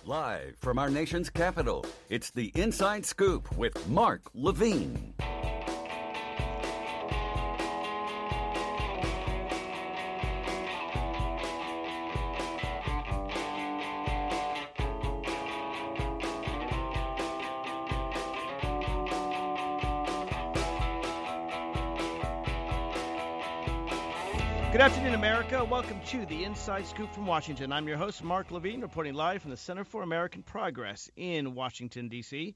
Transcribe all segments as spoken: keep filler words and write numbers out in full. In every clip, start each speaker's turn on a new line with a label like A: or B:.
A: Live from our nation's capital, it's the Inside Scoop with Mark Levine.
B: Good afternoon, America. Welcome to the Inside Scoop from Washington. I'm your host, Mark Levine, reporting live from the Center for American Progress in Washington, D C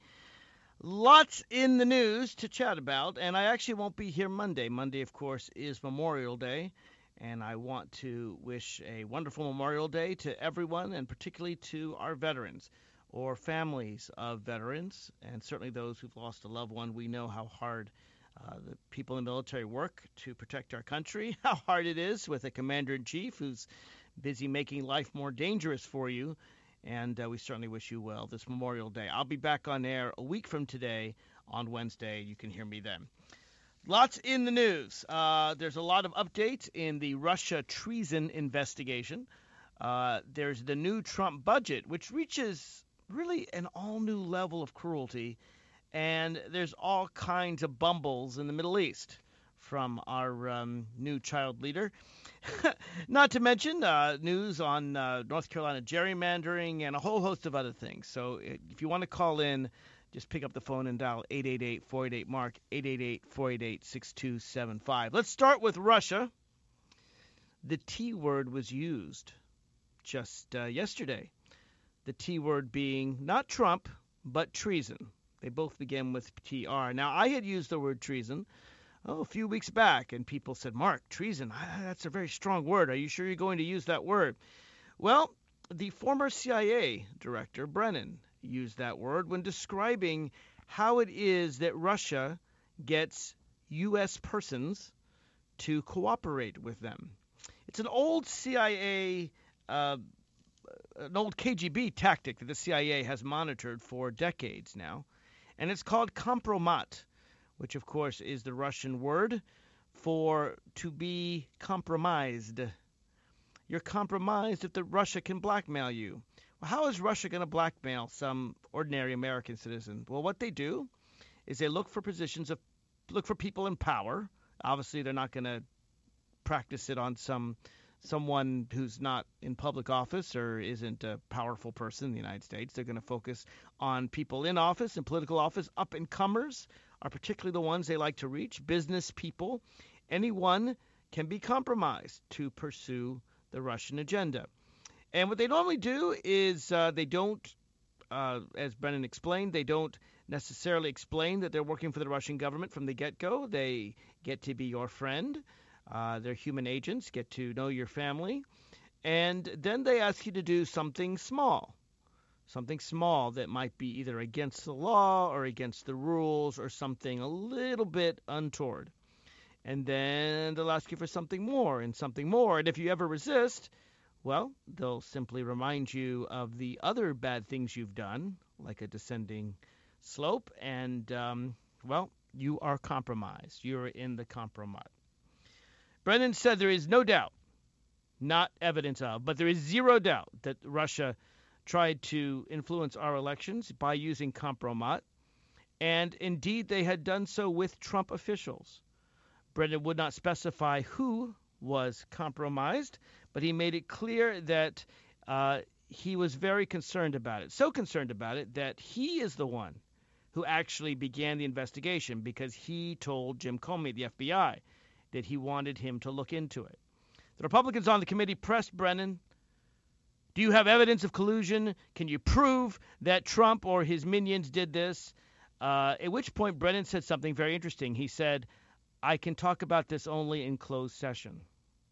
B: Lots in the news to chat about, and I actually won't be here Monday. Monday, of course, is Memorial Day, and I want to wish a wonderful Memorial Day to everyone, and particularly to our veterans or families of veterans, and certainly those who've lost a loved one. We know how hard Uh, the people in the military work to protect our country, how hard it is with a commander-in-chief who's busy making life more dangerous for you, and uh, we certainly wish you well this Memorial Day. I'll be back on air a week from today on Wednesday. You can hear me then. Lots in the news. Uh, there's a lot of updates in the Russia treason investigation. Uh, there's the new Trump budget, which reaches really an all-new level of cruelty. And there's all kinds of bumbles in the Middle East from our um, new child leader. Not to mention uh, news on uh, North Carolina gerrymandering and a whole host of other things. So if you want to call in, just pick up the phone and dial eight eight eight, four eight eight, MARK, eight eight eight, four eight eight, six two seven five. Let's start with Russia. The T word was used just uh, yesterday. The T word being not Trump, but treason. They both begin with T R. Now, I had used the word treason oh, a few weeks back, and people said, Mark, treason, that's a very strong word. Are you sure you're going to use that word? Well, the former C I A director, Brennan, used that word when describing how it is that Russia gets U S persons to cooperate with them. It's an old C I A uh, an old K G B tactic that the C I A has monitored for decades now. And it's called kompromat, which, of course, is the Russian word for to be compromised. You're compromised if the Russia can blackmail you. Well, how is Russia going to blackmail some ordinary American citizen? Well, what they do is they look for positions of look for people in power. Obviously, they're not going to practice it on some someone who's not in public office or isn't a powerful person in the United States. They're going to focus on people in office and political office. Up-and-comers are particularly the ones they like to reach, business people. Anyone can be compromised to pursue the Russian agenda. And what they normally do is uh, they don't, uh, as Brennan explained, they don't necessarily explain that they're working for the Russian government from the get-go. They get to be your friend. Uh, they're human agents, get to know your family, and then they ask you to do something small, something small that might be either against the law or against the rules or something a little bit untoward. And then they'll ask you for something more and something more, and if you ever resist, well, they'll simply remind you of the other bad things you've done, like a descending slope, and, um, well, you are compromised. You're in the compromat. Brennan said there is no doubt, not evidence of, but there is zero doubt that Russia tried to influence our elections by using kompromat, and indeed they had done so with Trump officials. Brennan would not specify who was compromised, but he made it clear that uh, he was very concerned about it, so concerned about it that he is the one who actually began the investigation because he told Jim Comey, the F B I, that he wanted him to look into it. The Republicans on the committee pressed Brennan, do you have evidence of collusion? Can you prove that Trump or his minions did this? Uh, at which point Brennan said something very interesting. He said, I can talk about this only in closed session.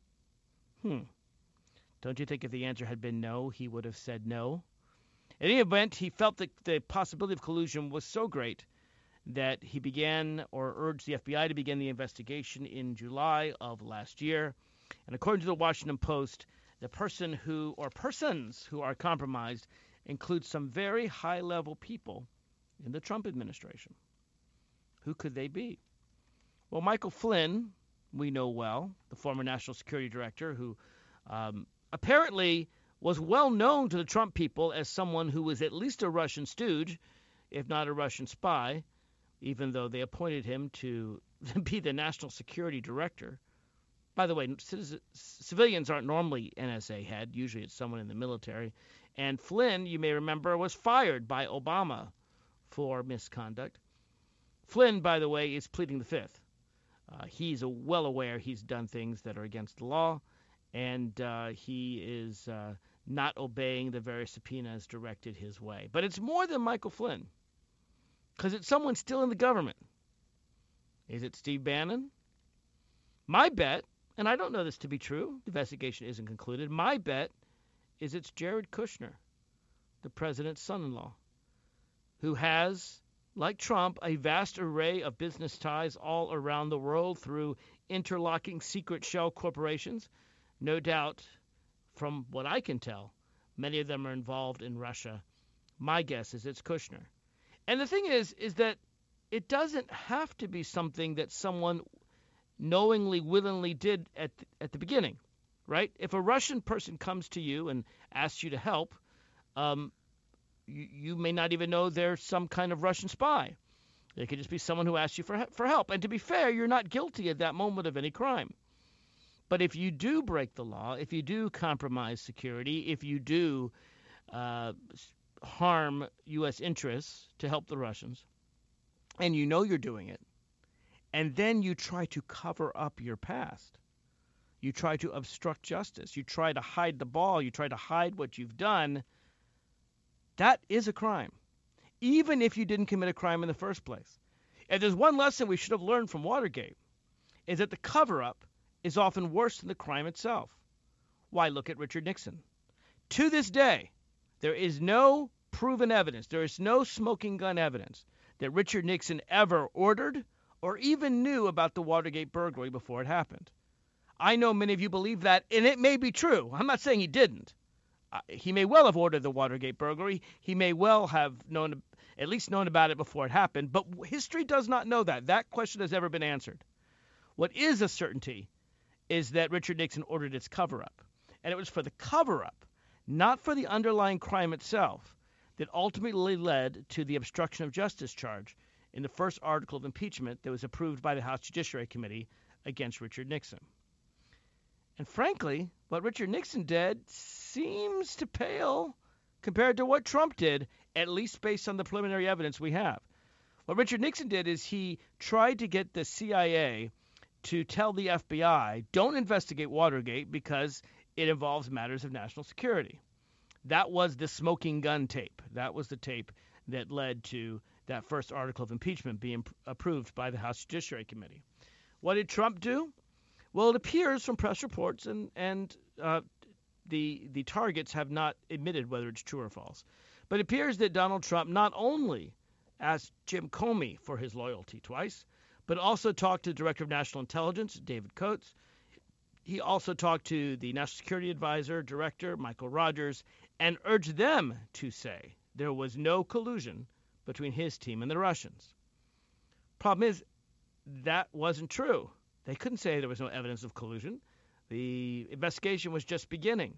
B: Hmm. Don't you think if the answer had been no, he would have said no? In any event, he felt that the possibility of collusion was so great that he began or urged the F B I to begin the investigation in July of last year. And according to the Washington Post, the person who or persons who are compromised include some very high-level people in the Trump administration. Who could they be? Well, Michael Flynn, we know well, the former National Security Director who um, apparently was well known to the Trump people as someone who was at least a Russian stooge, if not a Russian spy, even though they appointed him to be the national security director. By the way, citizens, civilians aren't normally N S A head. Usually it's someone in the military. And Flynn, you may remember, was fired by Obama for misconduct. Flynn, by the way, is pleading the fifth. Uh, he's well aware he's done things that are against the law, and uh, he is uh, not obeying the various subpoenas directed his way. But it's more than Michael Flynn, because it's someone still in the government. Is it Steve Bannon? My bet, and I don't know this to be true, the investigation isn't concluded, my bet is it's Jared Kushner, the president's son-in-law, who has, like Trump, a vast array of business ties all around the world through interlocking secret shell corporations. No doubt, from what I can tell, many of them are involved in Russia. My guess is it's Kushner. And the thing is, is that it doesn't have to be something that someone knowingly, willingly did at the, at the beginning, right? If a Russian person comes to you and asks you to help, um, you, you may not even know they're some kind of Russian spy. It could just be someone who asks you for for help. And to be fair, you're not guilty at that moment of any crime. But if you do break the law, if you do compromise security, if you do uh, harm U S interests to help the Russians, and you know you're doing it, and then you try to cover up your past, you try to obstruct justice, you try to hide the ball, you try to hide what you've done, that is a crime, even if you didn't commit a crime in the first place. And there's one lesson we should have learned from Watergate, is that the cover-up is often worse than the crime itself. Why, look at Richard Nixon. To this day, there is no proven evidence, there is no smoking gun evidence that Richard Nixon ever ordered or even knew about the Watergate burglary before it happened. I know many of you believe that, and it may be true. I'm not saying he didn't. Uh, he may well have ordered the Watergate burglary. He may well have known, at least known about it before it happened, but history does not know that. That question has never been answered. What is a certainty is that Richard Nixon ordered its cover-up. And it was for the cover-up, not for the underlying crime itself, that ultimately led to the obstruction of justice charge in the first article of impeachment that was approved by the House Judiciary Committee against Richard Nixon. And frankly, what Richard Nixon did seems to pale compared to what Trump did, at least based on the preliminary evidence we have. What Richard Nixon did is he tried to get the C I A to tell the F B I, don't investigate Watergate because it involves matters of national security. That was the smoking gun tape. That was the tape that led to that first article of impeachment being approved by the House Judiciary Committee. What did Trump do? Well, it appears from press reports, and, and uh, the, the targets have not admitted whether it's true or false, but it appears that Donald Trump not only asked Jim Comey for his loyalty twice, but also talked to the Director of National Intelligence, David Coates. He also talked to the National Security Advisor, Director Michael Rogers, and urged them to say there was no collusion between his team and the Russians. Problem is, that wasn't true. They couldn't say there was no evidence of collusion. The investigation was just beginning.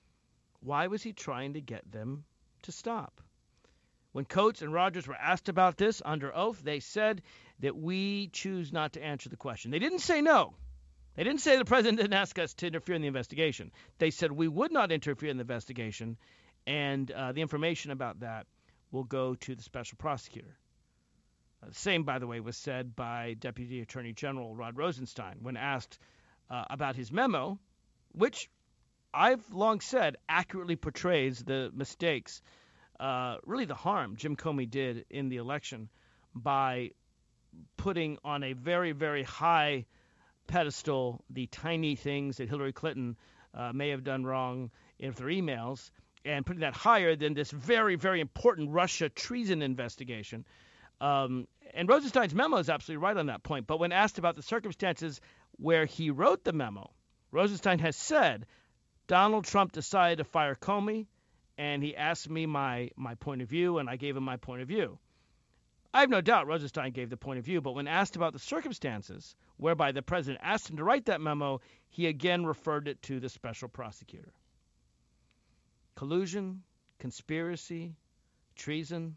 B: Why was he trying to get them to stop? When Coates and Rogers were asked about this under oath, they said that we choose not to answer the question. They didn't say no. They didn't say the president didn't ask us to interfere in the investigation. They said we would not interfere in the investigation, and uh, the information about that will go to the special prosecutor. Uh, the same, by the way, was said by Deputy Attorney General Rod Rosenstein when asked uh, about his memo, which I've long said accurately portrays the mistakes, uh, really the harm Jim Comey did in the election by putting on a very, very high pedestal the tiny things that Hillary Clinton uh, may have done wrong in their emails, and putting that higher than this very, very important Russia treason investigation. Um, and Rosenstein's memo is absolutely right on that point. But when asked about the circumstances where he wrote the memo, Rosenstein has said Donald Trump decided to fire Comey, and he asked me my, my point of view, and I gave him my point of view. I have no doubt Rosenstein gave the point of view, but when asked about the circumstances whereby the president asked him to write that memo, he again referred it to the special prosecutor. collusion, conspiracy, treason.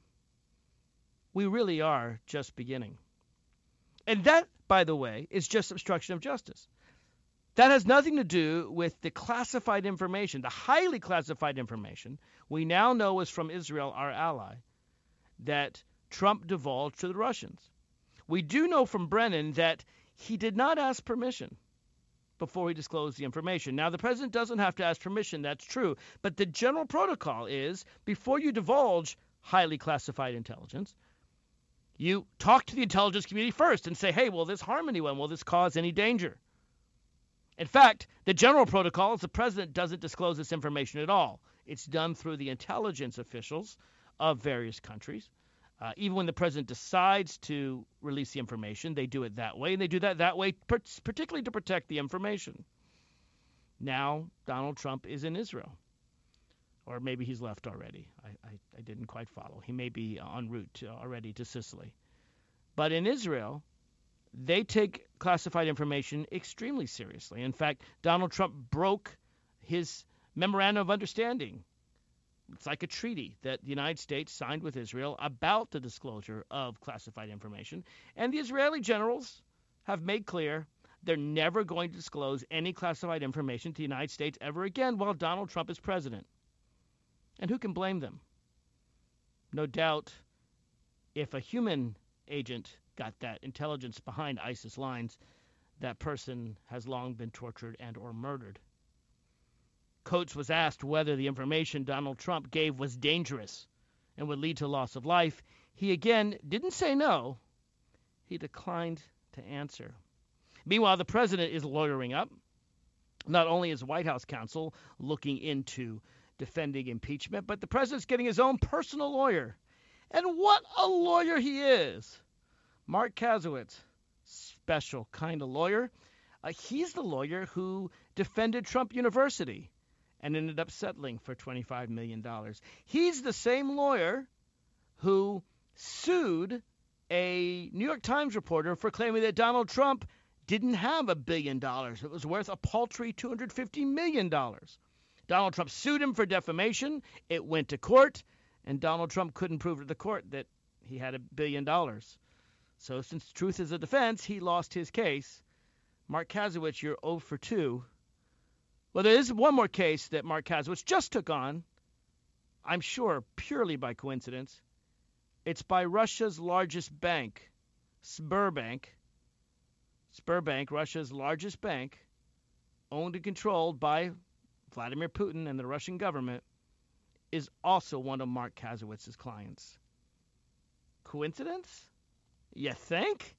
B: We really are just beginning. And that, by the way, is just obstruction of justice. That has nothing to do with the classified information, the highly classified information we now know is from Israel, our ally, that Trump divulged to the Russians. We do know from Brennan that he did not ask permission before he disclosed the information. Now, the president doesn't have to ask permission, that's true, but the general protocol is before you divulge highly classified intelligence, you talk to the intelligence community first and say, hey, will this harm anyone? Will this cause any danger? In fact, the general protocol is the president doesn't disclose this information at all. It's done through the intelligence officials of various countries. Uh, even when the president decides to release the information, they do it that way, and they do that that way particularly to protect the information. Now, Donald Trump is in Israel. Or maybe he's left already. I, I, I didn't quite follow. He may be en route to, already to Sicily. But in Israel, they take classified information extremely seriously. In fact, Donald Trump broke his memorandum of understanding. It's like a treaty that the United States signed with Israel about the disclosure of classified information. And the Israeli generals have made clear they're never going to disclose any classified information to the United States ever again while Donald Trump is president. And who can blame them? No doubt, if a human agent got that intelligence behind ISIS lines, that person has long been tortured and or murdered. Coates was asked whether the information Donald Trump gave was dangerous and would lead to loss of life. He again didn't say no. He declined to answer. Meanwhile, the president is lawyering up. Not only is White House counsel looking into defending impeachment, but the president's getting his own personal lawyer. And what a lawyer he is. Mark Kasowitz, special kind of lawyer. Uh, he's the lawyer who defended Trump University and ended up settling for twenty-five million dollars. He's the same lawyer who sued a New York Times reporter for claiming that Donald Trump didn't have a billion dollars. It was worth a paltry two hundred fifty million dollars. Donald Trump sued him for defamation. It went to court, and Donald Trump couldn't prove to the court that he had a billion dollars. So since truth is a defense, he lost his case. Mark Kasowitz, you're zero for two. Well, there is one more case that Mark Kasowitz just took on, I'm sure purely by coincidence. It's by Russia's largest bank, Sberbank. Sberbank, Russia's largest bank, owned and controlled by Vladimir Putin and the Russian government, is also one of Mark Kasowitz's clients. Coincidence? You think?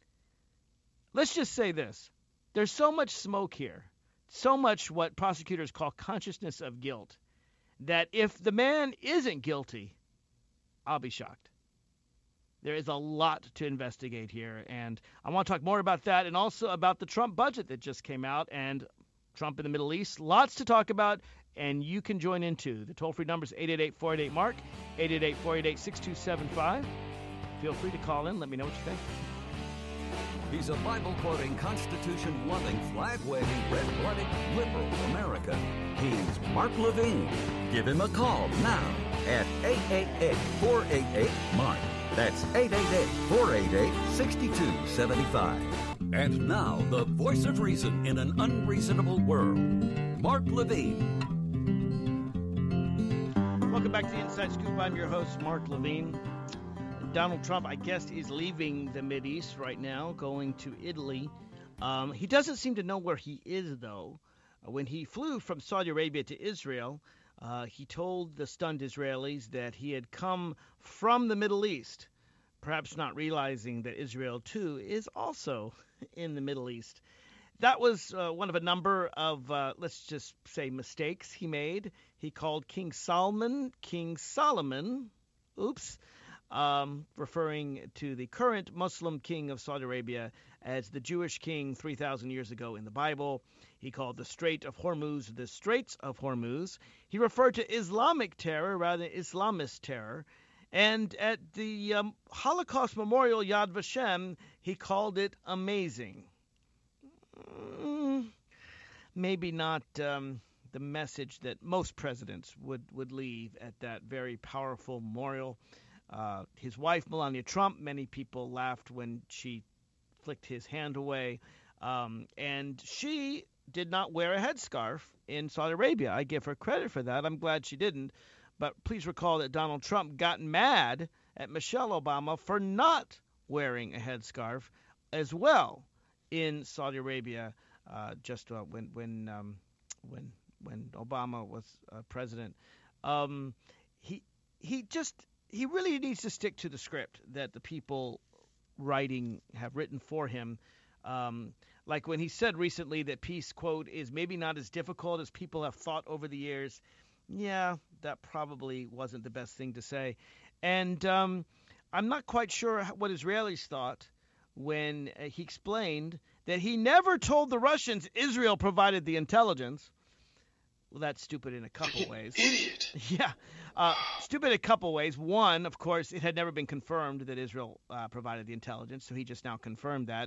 B: Let's just say this. There's so much smoke here, so much what prosecutors call consciousness of guilt, that if the man isn't guilty, I'll be shocked. There is a lot to investigate here, and I want to talk more about that and also about the Trump budget that just came out and Trump in the Middle East. Lots to talk about, and you can join in too. The toll-free number is eight eight eight, four eight eight, M A R K, eight eight eight, four eight eight, six two seven five. Feel free to call in. Let me know what you think.
A: He's a Bible-quoting, Constitution-loving, flag-waving, red-blooded, liberal American. He's Mark Levine. Give him a call now at eight eight eight, four eight eight, M A R K. That's eight eight eight, four eight eight, six two seven five. And now, the voice of reason in an unreasonable world, Mark Levine.
B: Welcome back to the Inside Scoop. I'm your host, Mark Levine. Donald Trump, I guess, is leaving the Mideast right now, going to Italy. Um, he doesn't seem to know where he is, though. Uh, when he flew from Saudi Arabia to Israel, uh, he told the stunned Israelis that he had come from the Middle East, perhaps not realizing that Israel, too, is also in the Middle East. That was uh, one of a number of, uh, let's just say, mistakes he made. He called King Solomon King Solomon. Oops. Um, referring to the current Muslim king of Saudi Arabia as the Jewish king three thousand years ago in the Bible. He called the Strait of Hormuz the Straits of Hormuz. He referred to Islamic terror rather than Islamist terror. And at the um, Holocaust Memorial Yad Vashem, he called it amazing. Mm, maybe not um, the message that most presidents would, would leave at that very powerful memorial. Uh, his wife, Melania Trump, many people laughed when she flicked his hand away. Um, and she did not wear a headscarf in Saudi Arabia. I give her credit for that. I'm glad she didn't. But please recall that Donald Trump got mad at Michelle Obama for not wearing a headscarf as well in Saudi Arabia uh, just uh, when when um, when when Obama was uh, president. Um, he he just he really needs to stick to the script that the people writing have written for him. Um, like when he said recently that peace, quote, is maybe not as difficult as people have thought over the years. Yeah, that probably wasn't the best thing to say. And um, I'm not quite sure what Israelis thought when uh, he explained that he never told the Russians Israel provided the intelligence. Well, that's stupid in a couple ways.
C: Idiot.
B: Yeah, uh, stupid in a couple ways. One, of course, it had never been confirmed that Israel uh, provided the intelligence, so he just now confirmed that.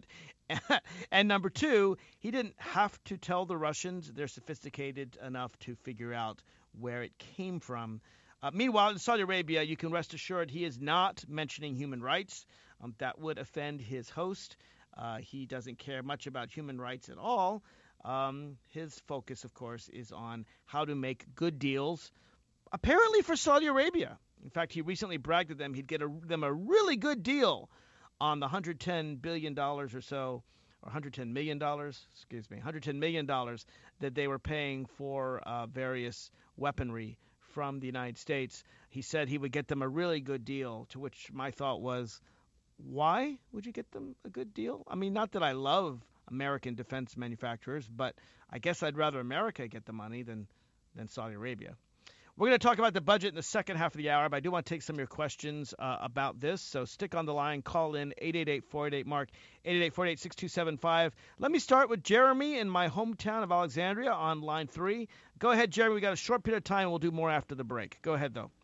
B: And number two, he didn't have to tell the Russians. They're sophisticated enough to figure out where it came from. Uh, meanwhile, in Saudi Arabia, you can rest assured he is not mentioning human rights. Um, that would offend his host. Uh, he doesn't care much about human rights at all. Um, his focus, of course, is on how to make good deals, apparently for Saudi Arabia. In fact, he recently bragged to them he'd get a, them a really good deal on the one hundred ten billion dollars or so, or one hundred ten million dollars, excuse me, one hundred ten million dollars that they were paying for uh, various weaponry from the United States. He said he would get them a really good deal, to which my thought was, why would you get them a good deal? I mean, not that I love American defense manufacturers, but I guess I'd rather America get the money than, than Saudi Arabia. We're going to talk about the budget in the second half of the hour, but I do want to take some of your questions uh, about this. So stick on the line. Call in eight eight eight, four eight eight, MARK, eight eight eight, four eight eight, six two seven five. Let me start with Jeremy in my hometown of Alexandria on line three. Go ahead, Jeremy. We got a short period of time. We'll do more after the break. Go ahead, though.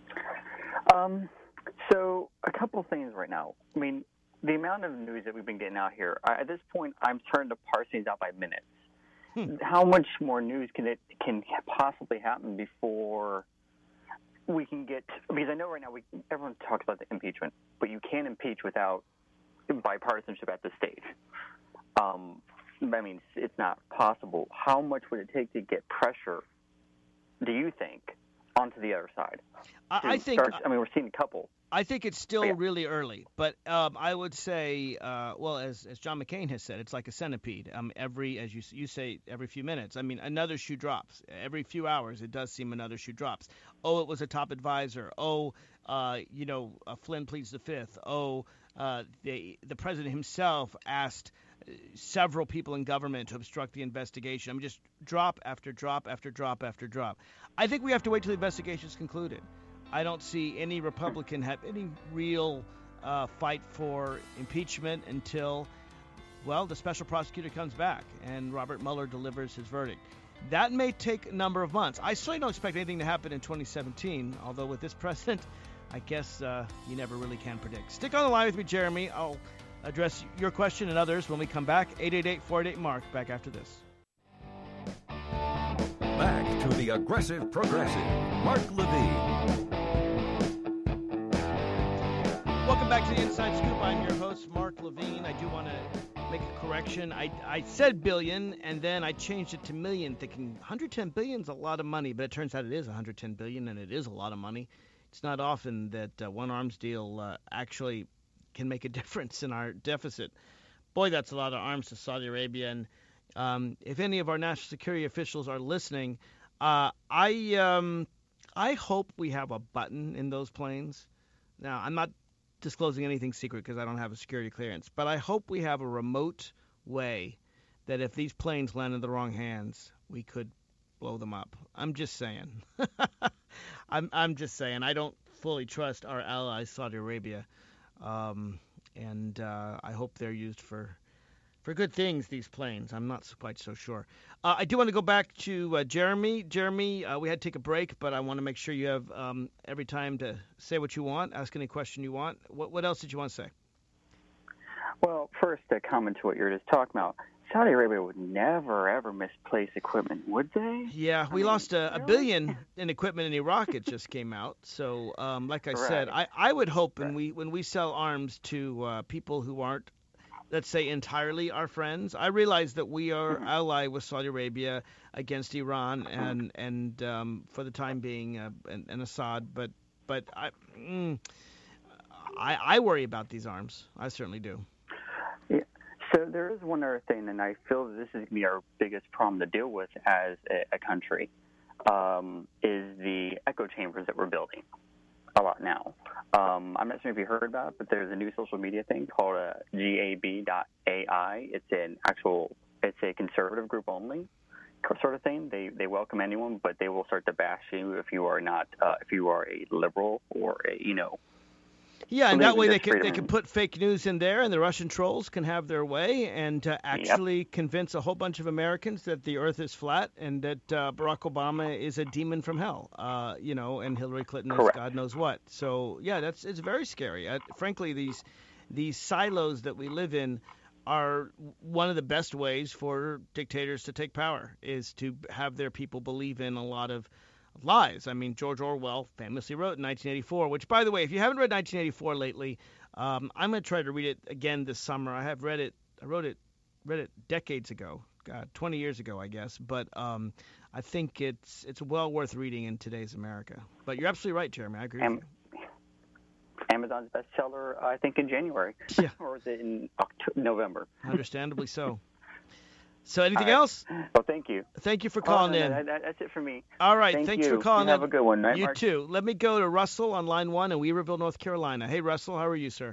D: Um, so a couple things right now. I mean, the amount of news that we've been getting out here, I, at this point, I'm starting to parse things out by minutes. Hmm. How much more news can it can possibly happen before we can get? Because I know right now we everyone talks about the impeachment, but you can't impeach without bipartisanship at this stage. Um, I mean, it's not possible. How much would it take to get pressure, do you think, onto the other side?
B: I, I think.
D: Start, I mean, we're seeing a couple.
B: I think it's still
D: yeah.
B: really early, but um, I would say, uh, well, as as John McCain has said, it's like a centipede. Um, every, as you you say, every few minutes. I mean, another shoe drops. Every few hours, it does seem another shoe drops. Oh, it was a top advisor. Oh, uh, you know, uh, Flynn pleads the fifth. Oh, uh, the the president himself asked several people in government to obstruct the investigation. I mean, just drop after drop after drop after drop. I think we have to wait till the investigation is concluded. I don't see any Republican have any real uh, fight for impeachment until, well, the special prosecutor comes back and Robert Mueller delivers his verdict. That may take a number of months. I certainly don't expect anything to happen in twenty seventeen, although with this president, I guess uh, you never really can predict. Stick on the line with me, Jeremy. I'll address your question and others when we come back. eight eight eight, four eight eight, MARK. Back after this.
A: Back to the Aggressive Progressive, Mark Levine.
B: Welcome back to the Inside Scoop. I'm your host, Mark Levine. I do want to make a correction. I, I said billion, and then I changed it to million, thinking one hundred ten billion is a lot of money, but it turns out it is one hundred ten billion, and it is a lot of money. It's not often that uh, one arms deal uh, actually can make a difference in our deficit. Boy, that's a lot of arms to Saudi Arabia, and um, if any of our national security officials are listening, uh, I um, I hope we have a button in those planes. Now, I'm not disclosing anything secret because I don't have a security clearance, but I hope we have a remote way that if these planes land in the wrong hands, we could blow them up. I'm just saying. I'm I'm just saying. I don't fully trust our allies, Saudi Arabia, um, and uh, I hope they're used for for good things, these planes. I'm not quite so sure. Uh, I do want to go back to uh, Jeremy. Jeremy, uh, we had to take a break, but I want to make sure you have um, every time to say what you want, ask any question you want. What, what else did you want to say?
D: Well, first, to comment to what you were just talking about. Saudi Arabia would never, ever misplace equipment, would they?
B: Yeah, we
D: I mean,
B: lost a, a
D: really?
B: billion in equipment in Iraq. It just came out. So, um, like I said,
D: Right.
B: I, I would hope when
D: Right.
B: we when we sell arms to uh, people who aren't, let's say, entirely our friends. I realize that we are
D: Mhm.
B: allied with Saudi Arabia against Iran
D: Mhm.
B: and and um, for the time being uh, and, and Assad. But but I, mm, I I worry about these arms. I certainly do.
D: Yeah. So there is one other thing, and I feel that this is going to be our biggest problem to deal with as a, a country, um, is the echo chambers that we're building a lot now. Um, I'm not sure if you heard about it, but there's a new social media thing called uh, Gab dot A I. It's an actual, it's a conservative group only sort of thing. They they welcome anyone, but they will start to bash you if you are not, uh, if you are a liberal or a, you know.
B: Yeah, and
D: believe
B: that
D: in
B: way they
D: just
B: can they
D: freedom
B: can
D: and-
B: put fake news in there, and the Russian trolls can have their way, and uh, actually convince a whole bunch of Americans that the Earth is flat and that uh, Barack Obama is a demon from hell, uh, you know, and Hillary Clinton is
D: Correct.
B: God knows what. So yeah, that's it's very scary. Uh, frankly, these these silos that we live in are one of the best ways for dictators to take power, is to have their people believe in a lot of lies. I mean, George Orwell famously wrote in nineteen eighty-four, which, by the way, if you haven't read nineteen eighty-four lately, um, I'm going to try to read it again this summer. I have read it. I wrote it, read it decades ago, God, twenty years ago, I guess. But um, I think it's it's well worth reading in today's America. But you're absolutely right, Jeremy. I agree
D: Am-
B: with you.
D: Amazon's bestseller, I think, in January.
B: Yeah.
D: Or was it in October, November?
B: Understandably so. So anything
D: All right.
B: else?
D: Well, thank you.
B: Thank you for
D: Oh,
B: calling
D: no, no,
B: in.
D: that- that- that's it for me.
B: All right,
D: Thank
B: thanks
D: you.
B: for calling
D: You have
B: in.
D: a good one, right,
B: You
D: Mark?
B: too. Let me go to Russell on line one in Weaverville, North Carolina. Hey, Russell, how are you, sir?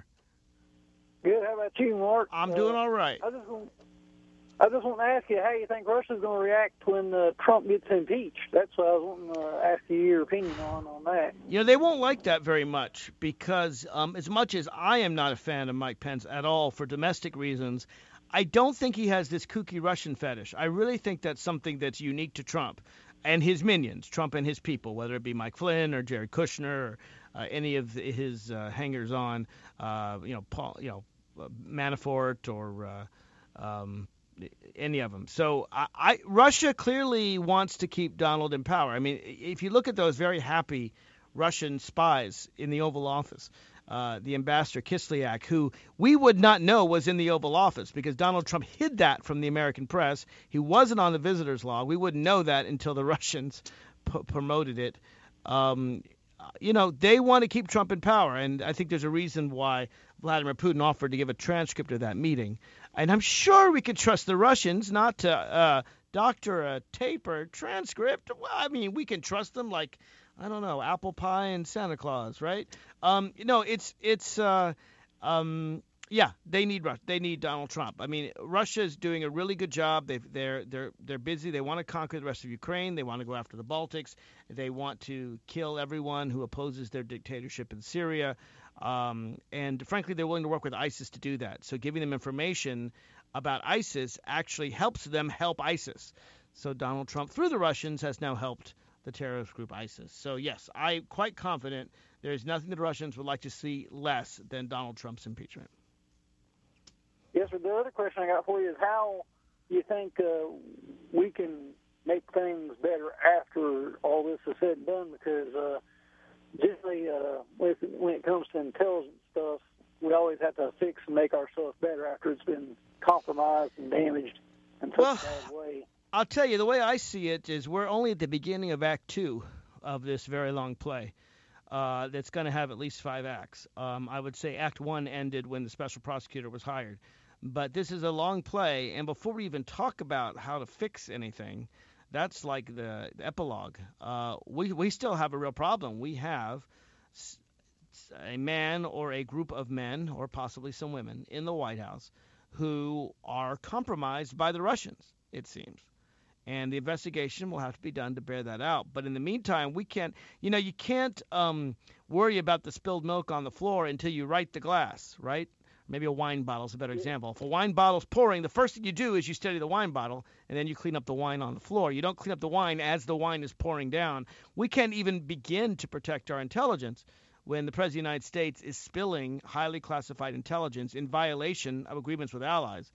C: Good. How about you, Mark?
B: I'm
C: Uh,
B: doing all right.
C: I just want, I just want to ask you how you think Russia's going to react when uh, Trump gets impeached. That's what I was wanting to ask you your opinion on on that.
B: You know, they won't like that very much because um, as much as I am not a fan of Mike Pence at all for domestic reasons, I don't think he has this kooky Russian fetish. I really think that's something that's unique to Trump and his minions, Trump and his people, whether it be Mike Flynn or Jared Kushner or uh, any of his uh, hangers-on, uh, you know, Paul, you know, uh, Manafort or uh, um, any of them. So I, I Russia clearly wants to keep Donald in power. I mean, if you look at those very happy Russian spies in the Oval Office, uh, the ambassador Kislyak, who we would not know was in the Oval Office because Donald Trump hid that from the American press. He wasn't on the visitors log. We wouldn't know that until the Russians p- promoted it. Um, you know, they want to keep Trump in power, and I think there's a reason why Vladimir Putin offered to give a transcript of that meeting. And I'm sure we could trust the Russians not to uh, doctor a tape or a transcript. Well, I mean, we can trust them like, I don't know, apple pie and Santa Claus, right? Um, you know, it's it's uh, um, yeah, they need Rus- they need Donald Trump. I mean, Russia is doing a really good job. They they're they're they're busy. They want to conquer the rest of Ukraine. They want to go after the Baltics. They want to kill everyone who opposes their dictatorship in Syria. Um, and frankly, they're willing to work with ISIS to do that. So giving them information about ISIS actually helps them help ISIS. So Donald Trump, through the Russians, has now helped the terrorist group ISIS. So yes, I'm quite confident there's nothing the Russians would like to see less than Donald Trump's impeachment.
C: Yes, sir. The other question I got for you is how you think uh, we can make things better after all this is said and done, because uh, generally uh, with, when it comes to intelligence stuff, we always have to fix and make ourselves better after it's been compromised and damaged in such
B: Well,
C: a bad way.
B: I'll tell you, the way I see it is we're only at the beginning of Act Two of this very long play uh, that's going to have at least five acts. Um, I would say Act One ended when the special prosecutor was hired. But this is a long play, and before we even talk about how to fix anything, that's like the, the epilogue. Uh, we, we still have a real problem. We have s- a man or a group of men, or possibly some women, in the White House who are compromised by the Russians, it seems. And the investigation will have to be done to bear that out. But in the meantime, we can't, you know, you can't um, worry about the spilled milk on the floor until you right the glass, right? Maybe a wine bottle is a better example. If a wine bottle's pouring, the first thing you do is you steady the wine bottle, and then you clean up the wine on the floor. You don't clean up the wine as the wine is pouring down. We can't even begin to protect our intelligence when the President of the United States is spilling highly classified intelligence in violation of agreements with allies.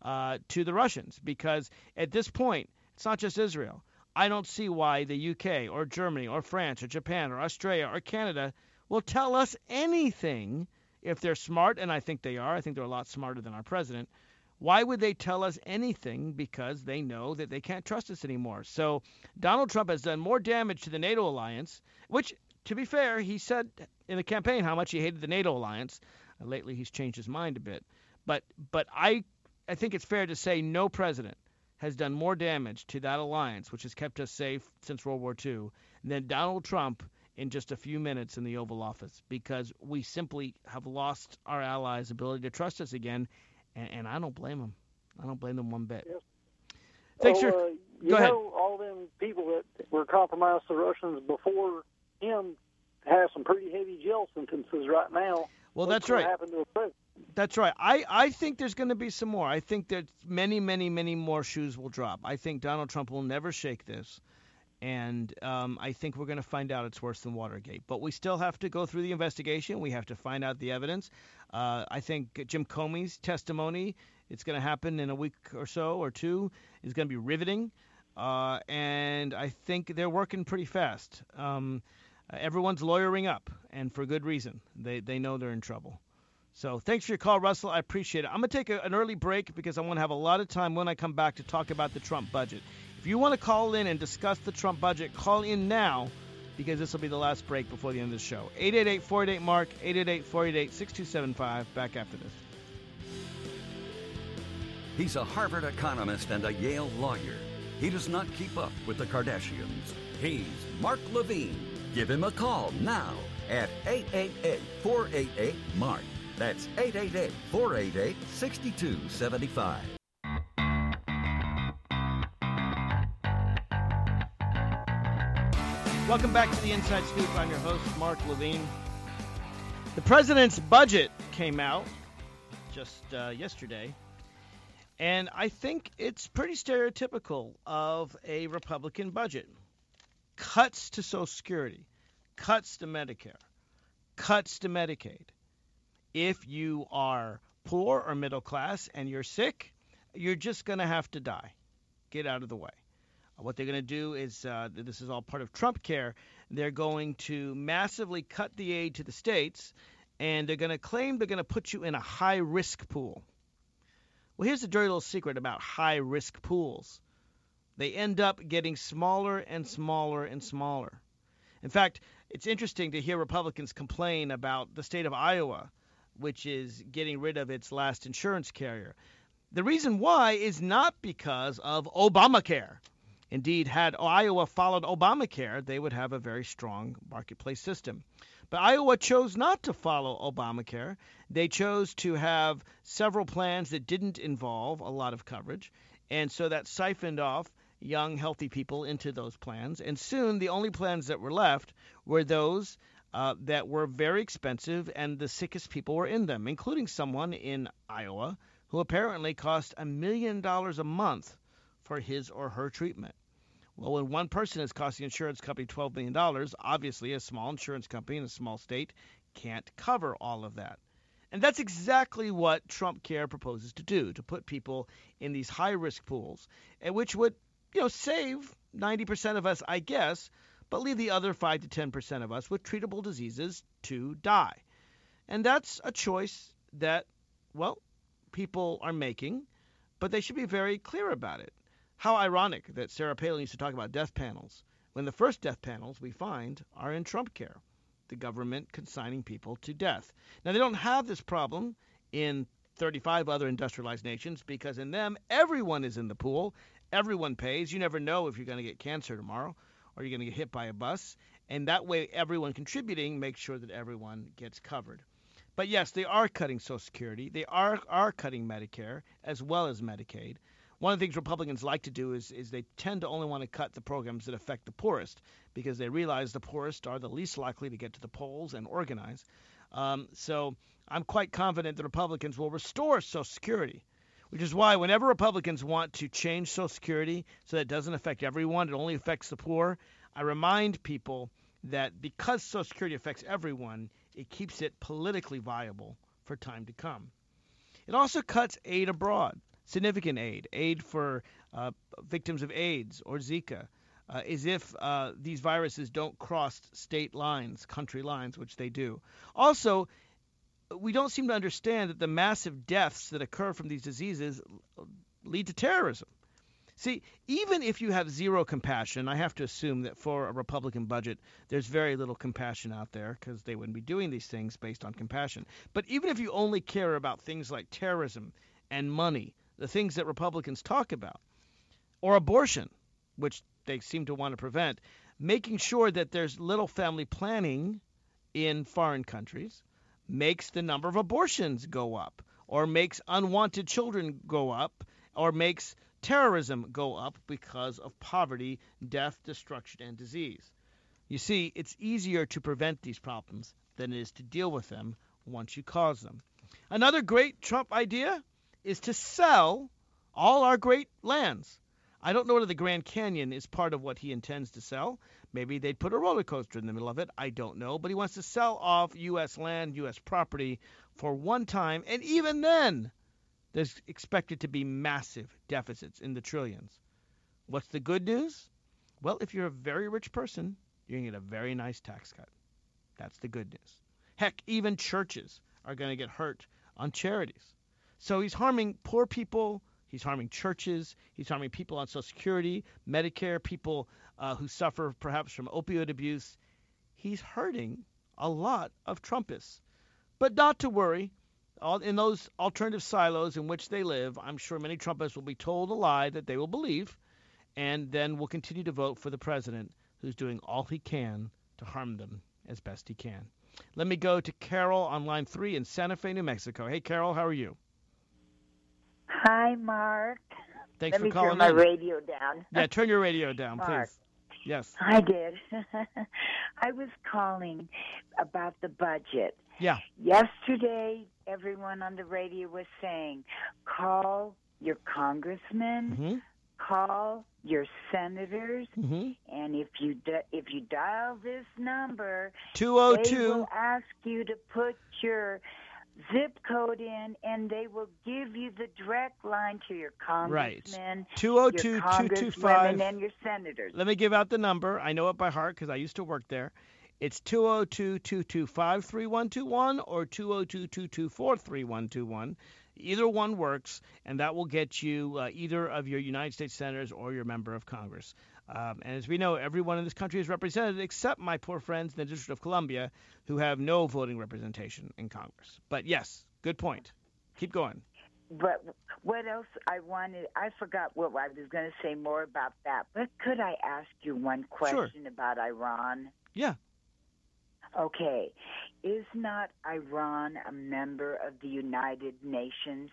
B: uh, to the Russians, because at this point, it's not just Israel. I don't see why the U K or Germany or France or Japan or Australia or Canada will tell us anything if they're smart, and I think they are. I think they're a lot smarter than our president. Why would they tell us anything? Because they know that they can't trust us anymore. So Donald Trump has done more damage to the NATO alliance, which, to be fair, he said in the campaign how much he hated the NATO alliance. Uh, lately, he's changed his mind a bit. But but I I think it's fair to say no president has done more damage to that alliance, which has kept us safe since World War Two, than Donald Trump in just a few minutes in the Oval Office, because we simply have lost our allies' ability to trust us again, and, and I don't blame them. I don't blame them one bit.
C: Yes.
B: Thanks
C: well,
B: for,
C: uh, you
B: go
C: know,
B: ahead.
C: all them people that were compromised the Russians before him have some pretty heavy jail sentences right now.
B: Well,
C: What's
B: that's
C: gonna
B: right.
C: happen to a president?
B: That's right. I, I think there's going to be some more. I think that many, many, many more shoes will drop. I think Donald Trump will never shake this. And um, I think we're going to find out it's worse than Watergate. But we still have to go through the investigation. We have to find out the evidence. Uh, I think Jim Comey's testimony, it's going to happen in a week or so or two, is going to be riveting. Uh, and I think they're working pretty fast. Um, everyone's lawyering up, and for good reason. They, they know they're in trouble. So thanks for your call, Russell. I appreciate it. I'm going to take a, an early break because I want to have a lot of time when I come back to talk about the Trump budget. If you want to call in and discuss the Trump budget, call in now because this will be the last break before the end of the show. eight eight eight, four eight eight, MARK, eight eight eight, four eight eight, six two seven five. Back after this.
A: He's a Harvard economist and a Yale lawyer. He does not keep up with the Kardashians. He's Mark Levine. Give him a call now at eight eight eight, four eight eight, MARK. That's eight eight eight, four eight eight, six two seven five.
B: Welcome back to the Inside Scoop. I'm your host, Mark Levine. The president's budget came out just uh, yesterday, and I think it's pretty stereotypical of a Republican budget. Cuts to Social Security, cuts to Medicare, cuts to Medicaid. If you are poor or middle class and you're sick, you're just going to have to die. Get out of the way. What they're going to do is, uh, this is all part of Trump Care, they're going to massively cut the aid to the states, and they're going to claim they're going to put you in a high-risk pool. Well, here's the dirty little secret about high-risk pools. They end up getting smaller and smaller and smaller. In fact, it's interesting to hear Republicans complain about the state of Iowa, which is getting rid of its last insurance carrier. The reason why is not because of Obamacare. Indeed, had Iowa followed Obamacare, they would have a very strong marketplace system. But Iowa chose not to follow Obamacare. They chose to have several plans that didn't involve a lot of coverage, and so that siphoned off young, healthy people into those plans. And soon, the only plans that were left were those uh, that were very expensive, and the sickest people were in them, including someone in Iowa who apparently cost a million dollars a month for his or her treatment. Well, when one person is costing the insurance company twelve million dollars, obviously a small insurance company in a small state can't cover all of that. And that's exactly what Trump Care proposes to do, to put people in these high-risk pools, and which would, you know, save ninety percent of us, I guess, but leave the other five to ten percent of us with treatable diseases to die. And that's a choice that, well, people are making, but they should be very clear about it. How ironic that Sarah Palin used to talk about death panels, when the first death panels we find are in Trump Care, the government consigning people to death. Now, they don't have this problem in thirty-five other industrialized nations because in them, everyone is in the pool. Everyone pays. You never know if you're going to get cancer tomorrow or you're going to get hit by a bus. And that way, everyone contributing makes sure that everyone gets covered. But yes, they are cutting Social Security. They are, are cutting Medicare as well as Medicaid. One of the things Republicans like to do is, is they tend to only want to cut the programs that affect the poorest because they realize the poorest are the least likely to get to the polls and organize. Um, so I'm quite confident the Republicans will restore Social Security, which is why whenever Republicans want to change Social Security so that it doesn't affect everyone, it only affects the poor, I remind people that because Social Security affects everyone, it keeps it politically viable for time to come. It also cuts aid abroad. significant aid, aid for uh, victims of AIDS or Zika, uh, as if uh, these viruses don't cross state lines, country lines, which they do. Also, we don't seem to understand that the massive deaths that occur from these diseases lead to terrorism. See, even if you have zero compassion, I have to assume that for a Republican budget, there's very little compassion out there because they wouldn't be doing these things based on compassion. But even if you only care about things like terrorism and money, the things that Republicans talk about, or abortion, which they seem to want to prevent, making sure that there's little family planning in foreign countries makes the number of abortions go up, or makes unwanted children go up, or makes terrorism go up because of poverty, death, destruction, and disease. You see, it's easier to prevent these problems than it is to deal with them once you cause them. Another great Trump idea is to sell all our great lands. I don't know whether the Grand Canyon is part of what he intends to sell. Maybe they'd put a roller coaster in the middle of it. I don't know. But he wants to sell off U S land, U S property for one time. And even then, there's expected to be massive deficits in the trillions. What's the good news? Well, if you're a very rich person, you're going to get a very nice tax cut. That's the good news. Heck, even churches are going to get hurt on charities. So he's harming poor people. He's harming churches. He's harming people on Social Security, Medicare, people uh, who suffer perhaps from opioid abuse. He's hurting a lot of Trumpists. But not to worry. All, in those alternative silos in which they live, I'm sure many Trumpists will be told a lie that they will believe, and then will continue to vote for the president who's doing all he can to harm them as best he can. Let me go to Carol on line three in Santa Fe, New Mexico. Hey, Carol, how are you?
E: Hi, Mark.
B: Thanks
E: Let
B: for
E: me
B: calling
E: turn my
B: in.
E: radio down.
B: Yeah, turn your radio down,
E: Mark.
B: please. Yes.
E: I did. I was calling about the budget.
B: Yeah.
E: Yesterday, everyone on the radio was saying, call your congressmen,
B: Mm-hmm.
E: call your senators,
B: Mm-hmm.
E: and if you di- if you dial this number,
B: two oh
E: they
B: two.
E: will ask you to put your zip code in, and they will give you the direct line to your congressmen,
B: two oh
E: your
B: two, two two five.
E: congresswomen, and your senators.
B: Let me give out the number. I know it by heart because I used to work there. It's two oh two, two two five, three one two one or two oh two, two two four, three one two one. Either one works, and that will get you uh, either of your United States senators or your member of Congress. Um, and as we know, everyone in this country is represented except my poor friends in the District of Columbia who have no voting representation in Congress. But yes, good point. Keep going.
E: But what else I wanted, I forgot what I was going to say more about that. But could I ask you one question
B: Sure.
E: about Iran?
B: Yeah.
E: Okay. Is not Iran a member of the United Nations?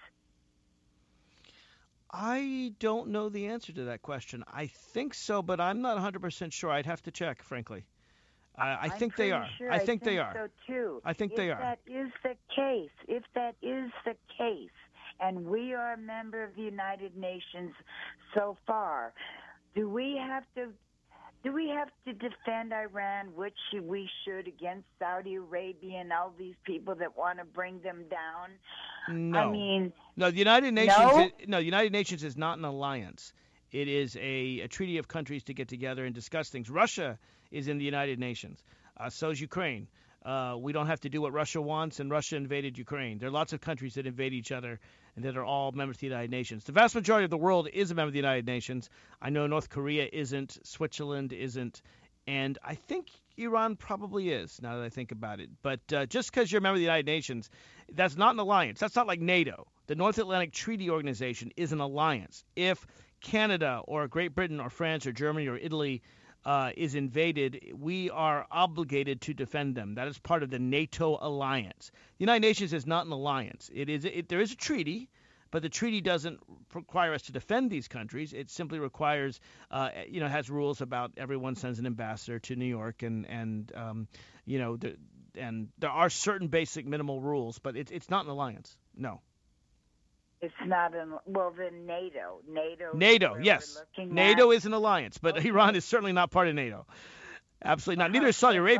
B: I don't know the answer to that question. I think so, but I'm not one hundred percent sure. I'd have to check, frankly. Uh, I
E: I'm
B: think they
E: pretty
B: are.
E: Sure.
B: I think they
E: think
B: are.
E: so too.
B: I think
E: if
B: they are.
E: That is the case. If that is the case, and we are a member of the United Nations so far, do we have to? Do we have to defend Iran, which we should, against Saudi Arabia and all these people that want to bring them down?
B: No.
E: I mean,
B: no. The United Nations.
E: no?
B: Is, no, the United Nations is not an alliance. It is a, a treaty of countries to get together and discuss things. Russia is in the United Nations. Uh, so is Ukraine. Uh, we don't have to do what Russia wants, and Russia invaded Ukraine. There are lots of countries that invade each other and that are all members of the United Nations. The vast majority of the world is a member of the United Nations. I know North Korea isn't, Switzerland isn't, and I think Iran probably is, now that I think about it. But uh, just because you're a member of the United Nations, that's not an alliance. That's not like NATO. The North Atlantic Treaty Organization is an alliance. If Canada or Great Britain or France or Germany or Italy Uh, is invaded, we are obligated to defend them. That is part of the NATO alliance. The United Nations is not an alliance. It is. It, there is a treaty, but the treaty doesn't require us to defend these countries. It simply requires, uh, you know, has rules about everyone sends an ambassador to New York, and and um, you know, the, and there are certain basic minimal rules, but it's it's not an alliance. No.
E: it's not an well. Then NATO, NATO.
B: NATO,
E: is
B: yes.
E: we're looking
B: NATO
E: at.
B: is an alliance, but
E: Okay.
B: Iran is certainly not part of NATO. Absolutely not. Neither is Saudi Arabia.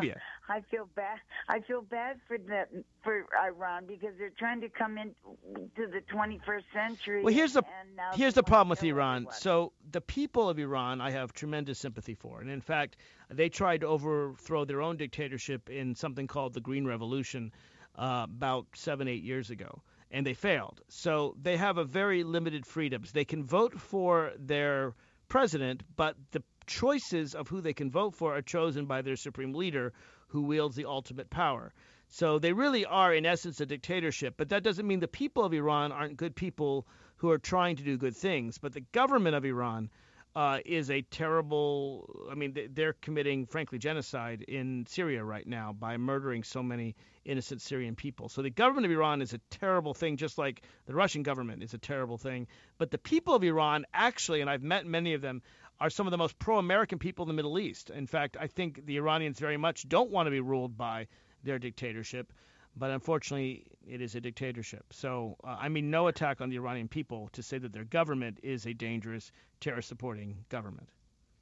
E: I feel bad. I feel bad for the for Iran because they're trying to come into the twenty-first century.
B: Well, here's the
E: and now
B: here's
E: they
B: the problem
E: wanna
B: with
E: kill
B: Iran.
E: everyone.
B: So the people of Iran, I have tremendous sympathy for, and in fact, they tried to overthrow their own dictatorship in something called the Green Revolution uh, about seven, eight years ago, and they failed. So they have a very limited freedoms. They can vote for their president, but the choices of who they can vote for are chosen by their supreme leader, who wields the ultimate power. So they really are, in essence, a dictatorship. But that doesn't mean the people of Iran aren't good people who are trying to do good things. But the government of Iran uh, is a terrible, I mean, they're committing, frankly, genocide in Syria right now by murdering so many innocent Syrian people. So the government of Iran is a terrible thing, just like the Russian government is a terrible thing. But the people of Iran actually, and I've met many of them, are some of the most pro-American people in the Middle East. In fact, I think the Iranians very much don't want to be ruled by their dictatorship, but unfortunately, it is a dictatorship. So, uh, I mean, no attack on the Iranian people to say that their government is a dangerous, terror-supporting government.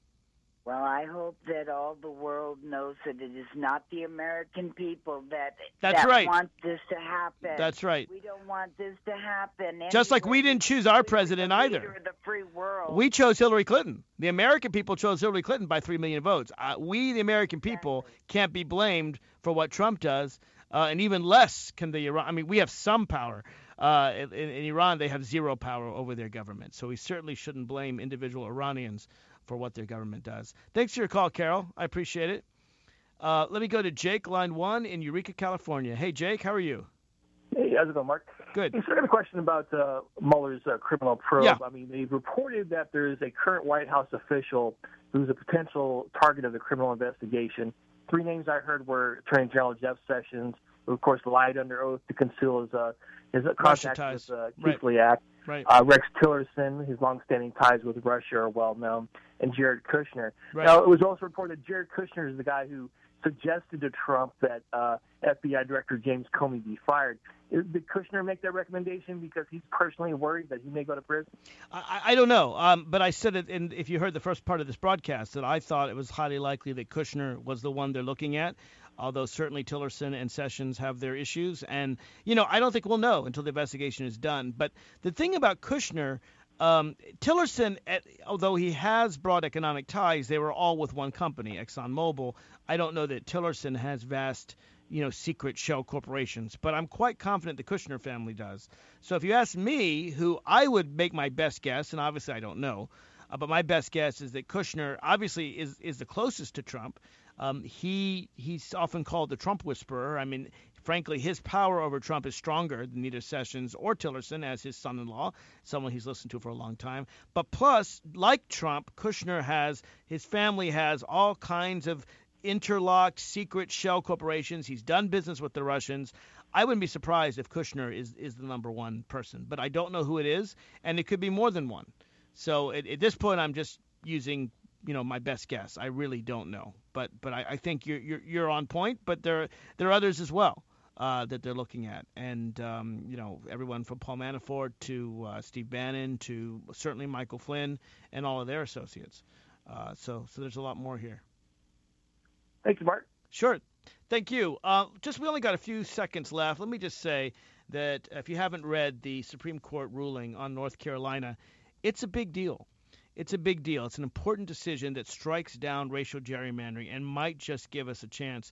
E: Well, I hope that all the world knows that it is not the American people that,
B: That's
E: that
B: right.
E: want this to happen.
B: That's right.
E: We don't want this to happen.
B: Just like we didn't choose our president
E: the
B: either.
E: leader of the free world.
B: We chose Hillary Clinton. The American people chose Hillary Clinton by three million votes. Uh, we, the American people,
E: Exactly.
B: can't be blamed for what Trump does, uh, and even less can the Iran. I mean, we have some power. Uh, in, in Iran, they have zero power over their government. So we certainly shouldn't blame individual Iranians for what their government does. Thanks for your call, Carol. I appreciate it. Uh, let me go to Jake, line one in Eureka, California. Hey, Jake, how are you?
F: Hey, how's it going, Mark?
B: Good.
F: Hey, so I got a question about uh, Mueller's uh, criminal probe.
B: Yeah.
F: I mean, they've reported that there's a current White House official who's a potential target of the criminal investigation. Three names I heard were Attorney General Jeff Sessions, who, of course, lied under oath to conceal his, uh, his
B: Russia
F: contacts
B: ties.
F: with uh,
B: Right.
F: Keith Leak.
B: Right.
F: Uh, Rex Tillerson, his longstanding ties with Russia are well known, and Jared Kushner.
B: Right.
F: Now, it was also reported that Jared Kushner is the guy who suggested to Trump that uh, F B I Director James Comey be fired. Did Kushner make that recommendation because he's personally worried that he may go to prison?
B: I, I don't know, um, but I said it, in, if you heard the first part of this broadcast, that I thought it was highly likely that Kushner was the one they're looking at, although certainly Tillerson and Sessions have their issues. And, you know, I don't think we'll know until the investigation is done. But the thing about Kushner, um, Tillerson, at, although he has broad economic ties, they were all with one company, ExxonMobil. I don't know that Tillerson has vast you know, secret shell corporations, but I'm quite confident the Kushner family does. So if you ask me, who I would make my best guess, and obviously I don't know, uh, but my best guess is that Kushner obviously is, is the closest to Trump. Um, he he's often called the Trump whisperer. I mean, frankly, his power over Trump is stronger than either Sessions or Tillerson as his son-in-law, someone he's listened to for a long time. But plus, like Trump, Kushner has, his family has all kinds of interlocked secret shell corporations. He's done business with the Russians. I wouldn't be surprised if Kushner is, is the number one person, but I don't know who it is, and it could be more than one. So at, at this point, I'm just using, you know, my best guess. I really don't know, but but I, I think you're, you're you're on point. But there there are others as well uh, that they're looking at, and um, you know, everyone from Paul Manafort to uh, Steve Bannon to certainly Michael Flynn and all of their associates. Uh, so so there's a lot more here.
F: Thank you, Mark.
B: Sure. Thank you. Uh, just we only got a few seconds left. Let me just say that if you haven't read the Supreme Court ruling on North Carolina, it's a big deal. It's a big deal. It's an important decision that strikes down racial gerrymandering and might just give us a chance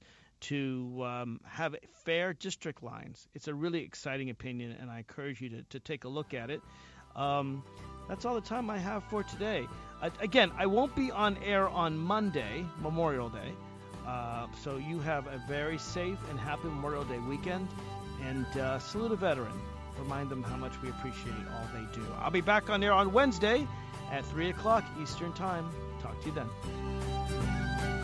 B: to um, have fair district lines. It's a really exciting opinion, and I encourage you to, to take a look at it. Um, that's all the time I have for today. Uh, again, I won't be on air on Monday, Memorial Day. Uh, so you have a very safe and happy Memorial Day weekend, and uh, salute a veteran. Remind them how much we appreciate all they do. I'll be back on air on Wednesday at three o'clock Eastern Time. Talk to you then.